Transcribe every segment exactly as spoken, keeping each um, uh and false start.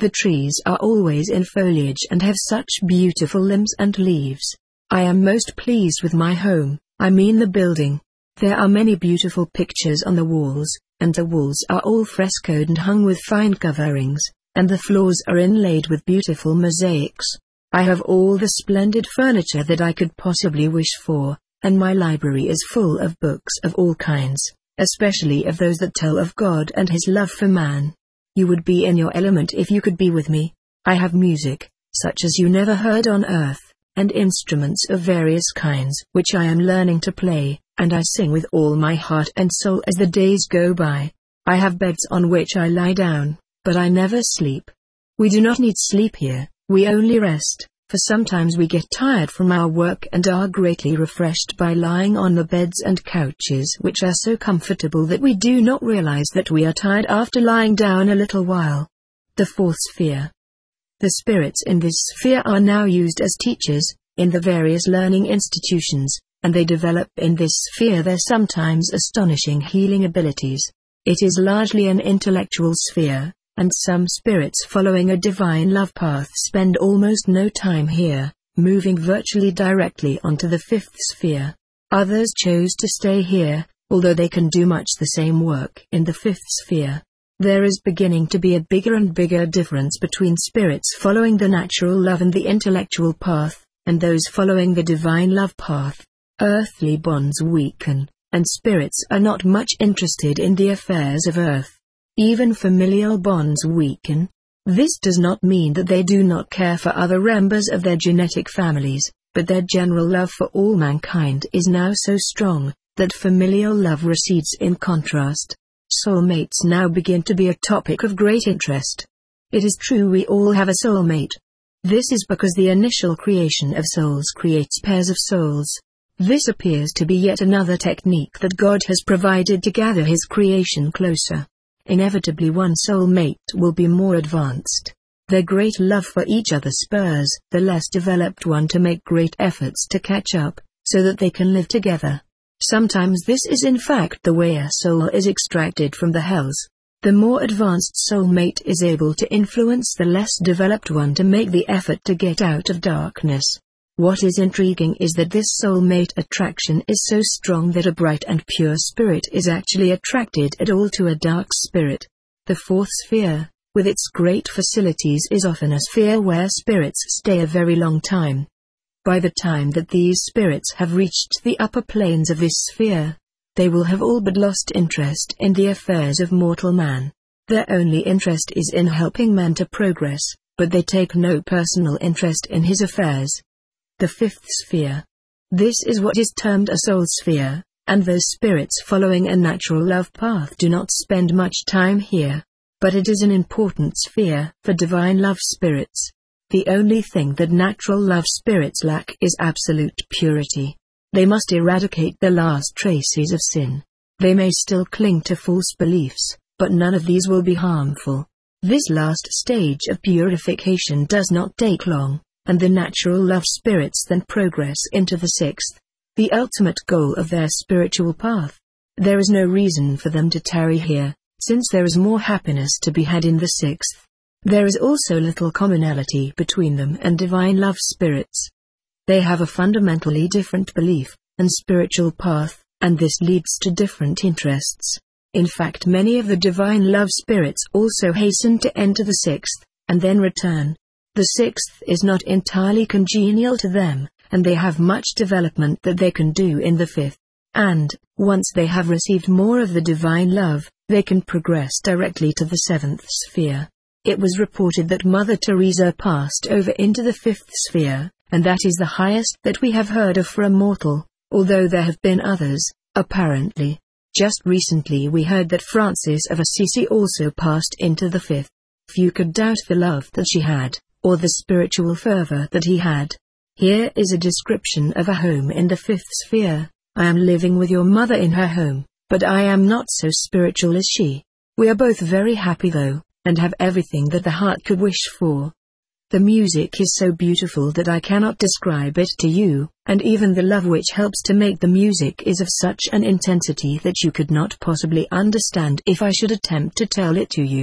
The trees are always in foliage and have such beautiful limbs and leaves. I am most pleased with my home, I mean the building. There are many beautiful pictures on the walls, and the walls are all frescoed and hung with fine coverings, and the floors are inlaid with beautiful mosaics. I have all the splendid furniture that I could possibly wish for, and my library is full of books of all kinds, especially of those that tell of God and His love for man. You would be in your element if you could be with me. I have music, such as you never heard on earth, and instruments of various kinds which I am learning to play, and I sing with all my heart and soul as the days go by. I have beds on which I lie down, but I never sleep. We do not need sleep here, we only rest, for sometimes we get tired from our work and are greatly refreshed by lying on the beds and couches which are so comfortable that we do not realize that we are tired after lying down a little while. The fourth sphere. The spirits in this sphere are now used as teachers, in the various learning institutions, and they develop in this sphere their sometimes astonishing healing abilities. It is largely an intellectual sphere, and some spirits following a divine love path spend almost no time here, moving virtually directly onto the fifth sphere. Others chose to stay here, although they can do much the same work in the fifth sphere. There is beginning to be a bigger and bigger difference between spirits following the natural love and the intellectual path, and those following the divine love path. Earthly bonds weaken, and spirits are not much interested in the affairs of earth. Even familial bonds weaken. This does not mean that they do not care for other members of their genetic families, but their general love for all mankind is now so strong, that familial love recedes in contrast. Soulmates now begin to be a topic of great interest. It is true we all have a soulmate. This is because the initial creation of souls creates pairs of souls. This appears to be yet another technique that God has provided to gather His creation closer. Inevitably one soulmate will be more advanced. Their great love for each other spurs the less developed one to make great efforts to catch up, so that they can live together. Sometimes this is in fact the way a soul is extracted from the hells. The more advanced soulmate is able to influence the less developed one to make the effort to get out of darkness. What is intriguing is that this soulmate attraction is so strong that a bright and pure spirit is actually attracted at all to a dark spirit. The fourth sphere, with its great facilities, is often a sphere where spirits stay a very long time. By the time that these spirits have reached the upper planes of this sphere, they will have all but lost interest in the affairs of mortal man. Their only interest is in helping man to progress, but they take no personal interest in his affairs. The fifth sphere. This is what is termed a soul sphere, and those spirits following a natural love path do not spend much time here. But it is an important sphere for divine love spirits. The only thing that natural love spirits lack is absolute purity. They must eradicate the last traces of sin. They may still cling to false beliefs, but none of these will be harmful. This last stage of purification does not take long, and the natural love spirits then progress into the sixth, the ultimate goal of their spiritual path. There is no reason for them to tarry here, since there is more happiness to be had in the sixth. There is also little commonality between them and divine love spirits. They have a fundamentally different belief and spiritual path, and this leads to different interests. In fact, many of the divine love spirits also hasten to enter the sixth, and then return. The sixth is not entirely congenial to them, and they have much development that they can do in the fifth. And, once they have received more of the divine love, they can progress directly to the seventh sphere. It was reported that Mother Teresa passed over into the fifth sphere, and that is the highest that we have heard of for a mortal, although there have been others, apparently. Just recently we heard that Francis of Assisi also passed into the fifth. Few could doubt the love that she had, or the spiritual fervor that he had. Here is a description of a home in the fifth sphere. I am living with your mother in her home, but I am not so spiritual as she. We are both very happy though, and have everything that the heart could wish for. The music is so beautiful that I cannot describe it to you, and even the love which helps to make the music is of such an intensity that you could not possibly understand if I should attempt to tell it to you.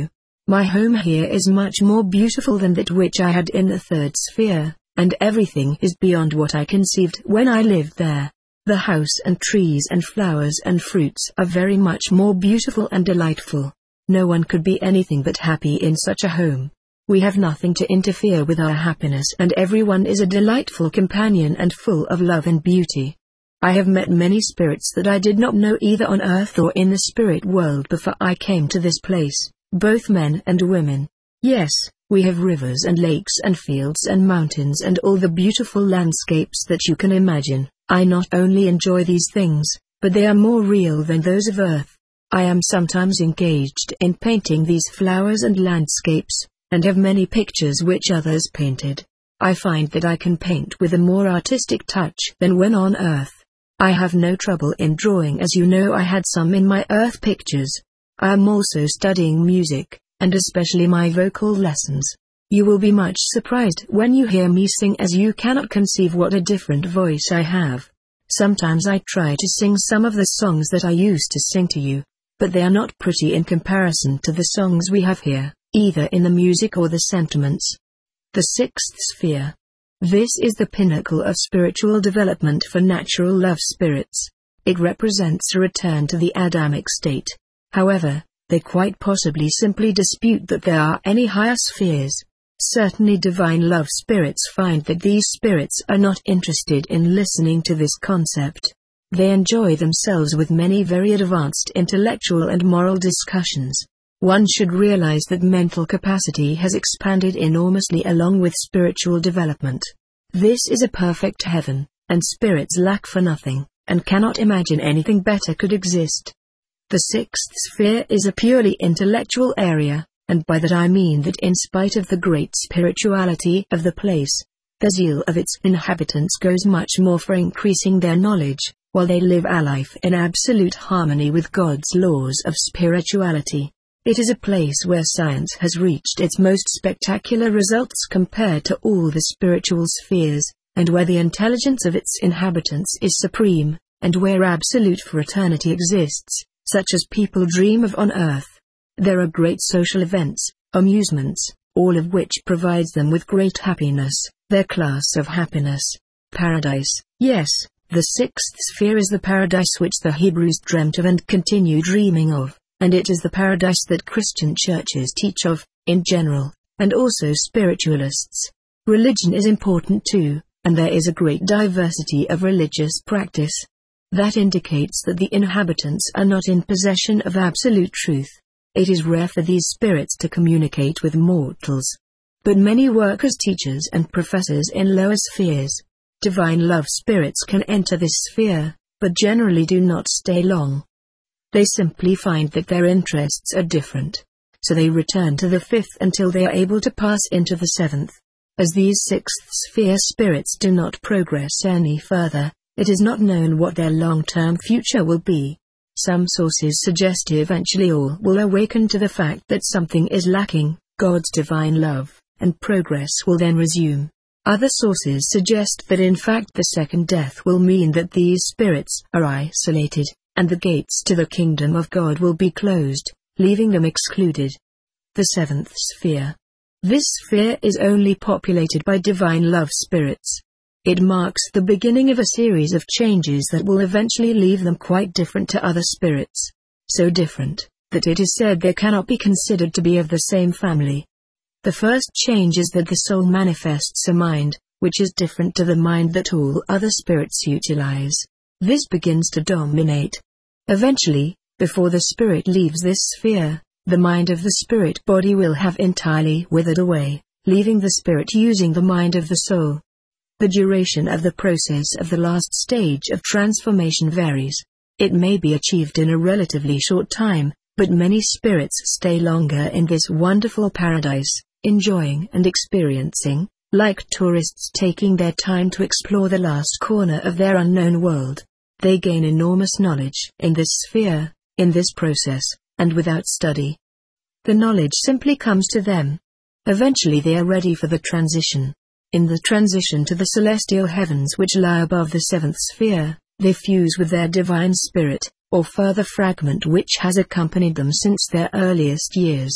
My home here is much more beautiful than that which I had in the third sphere, and everything is beyond what I conceived when I lived there. The house and trees and flowers and fruits are very much more beautiful and delightful. No one could be anything but happy in such a home. We have nothing to interfere with our happiness, and everyone is a delightful companion and full of love and beauty. I have met many spirits that I did not know either on earth or in the spirit world before I came to this place, both men and women. Yes, we have rivers and lakes and fields and mountains and all the beautiful landscapes that you can imagine. I not only enjoy these things, but they are more real than those of earth. I am sometimes engaged in painting these flowers and landscapes, and have many pictures which others painted. I find that I can paint with a more artistic touch than when on earth. I have no trouble in drawing, as you know I had some in my earth pictures. I am also studying music, and especially my vocal lessons. You will be much surprised when you hear me sing, as you cannot conceive what a different voice I have. Sometimes I try to sing some of the songs that I used to sing to you, but they are not pretty in comparison to the songs we have here, either in the music or the sentiments. The sixth sphere. This is the pinnacle of spiritual development for natural love spirits. It represents a return to the Adamic state. However, they quite possibly simply dispute that there are any higher spheres. Certainly divine love spirits find that these spirits are not interested in listening to this concept. They enjoy themselves with many very advanced intellectual and moral discussions. One should realize that mental capacity has expanded enormously along with spiritual development. This is a perfect heaven, and spirits lack for nothing, and cannot imagine anything better could exist. The sixth sphere is a purely intellectual area, and by that I mean that in spite of the great spirituality of the place, the zeal of its inhabitants goes much more for increasing their knowledge, while they live a life in absolute harmony with God's laws of spirituality. It is a place where science has reached its most spectacular results compared to all the spiritual spheres, and where the intelligence of its inhabitants is supreme, and where absolute fraternity exists, such as people dream of on earth. There are great social events, amusements, all of which provides them with great happiness, their class of happiness. Paradise. Yes, the sixth sphere is the paradise which the Hebrews dreamt of and continue dreaming of. And it is the paradise that Christian churches teach of, in general, and also spiritualists. Religion is important too, and there is a great diversity of religious practice. That indicates that the inhabitants are not in possession of absolute truth. It is rare for these spirits to communicate with mortals. But many work as teachers and professors in lower spheres. Divine love spirits can enter this sphere, but generally do not stay long. They simply find that their interests are different. So they return to the fifth until they are able to pass into the seventh. As these sixth sphere spirits do not progress any further, it is not known what their long-term future will be. Some sources suggest eventually all will awaken to the fact that something is lacking, God's divine love, and progress will then resume. Other sources suggest that in fact the second death will mean that these spirits are isolated, and the gates to the kingdom of God will be closed, leaving them excluded. The seventh sphere. This sphere is only populated by divine love spirits. It marks the beginning of a series of changes that will eventually leave them quite different to other spirits. So different, that it is said they cannot be considered to be of the same family. The first change is that the soul manifests a mind, which is different to the mind that all other spirits utilize. This begins to dominate. Eventually, before the spirit leaves this sphere, the mind of the spirit body will have entirely withered away, leaving the spirit using the mind of the soul. The duration of the process of the last stage of transformation varies. It may be achieved in a relatively short time, but many spirits stay longer in this wonderful paradise, enjoying and experiencing, like tourists taking their time to explore the last corner of their unknown world. They gain enormous knowledge in this sphere, in this process, and without study. The knowledge simply comes to them. Eventually they are ready for the transition. In the transition to the celestial heavens which lie above the seventh sphere, they fuse with their divine spirit, or further fragment which has accompanied them since their earliest years.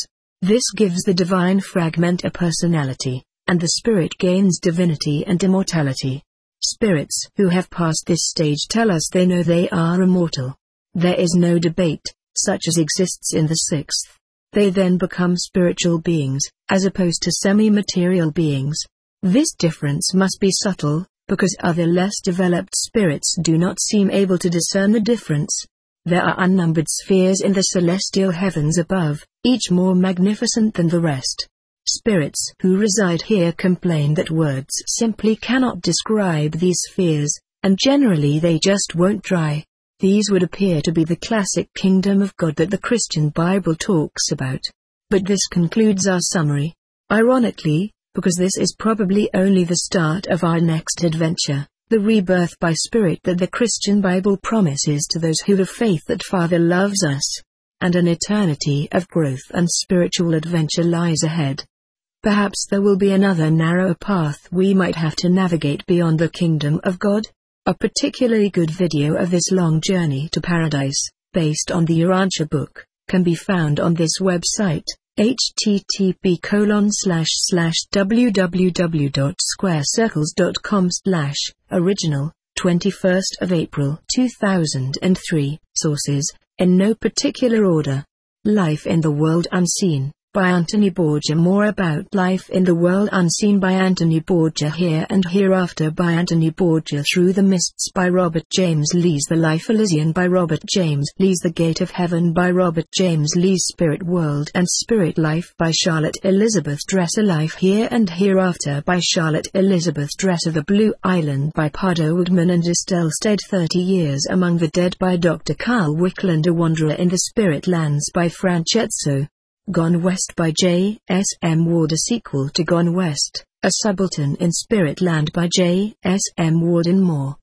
This gives the divine fragment a personality, and the spirit gains divinity and immortality. Spirits who have passed this stage tell us they know they are immortal. There is no debate, such as exists in the sixth. They then become spiritual beings, as opposed to semi-material beings. This difference must be subtle, because other less developed spirits do not seem able to discern the difference. There are unnumbered spheres in the celestial heavens above, each more magnificent than the rest. Spirits who reside here complain that words simply cannot describe these spheres, and generally they just won't try. These would appear to be the classic kingdom of God that the Christian Bible talks about. But this concludes our summary. Ironically, because this is probably only the start of our next adventure, the rebirth by spirit that the Christian Bible promises to those who have faith that Father loves us, and an eternity of growth and spiritual adventure lies ahead. Perhaps there will be another narrower path we might have to navigate beyond the kingdom of God. A particularly good video of this long journey to paradise, based on the Urantia book, can be found on this website, h t t p colon slash slash w w w dot square circles dot com slash original, twenty-first of April two thousand three. Sources, in no particular order. Life in the World Unseen, by Anthony Borgia. More about Life in the World Unseen by Anthony Borgia. Here and Hereafter by Anthony Borgia. Through the Mists by Robert James Lees. The Life Elysian by Robert James Lees. The Gate of Heaven by Robert James Lees. Spirit World and Spirit Life by Charlotte Elizabeth Dresser. Life Here and Hereafter by Charlotte Elizabeth Dresser. The Blue Island by Pardo Woodman and Estelle Stead. thirty Years Among the Dead by Doctor Carl Wickland. A Wanderer in the Spirit Lands by Francesco Gone West by J S M Ward. A sequel to Gone West, A Subaltern in Spirit Land by J S M Ward. And more.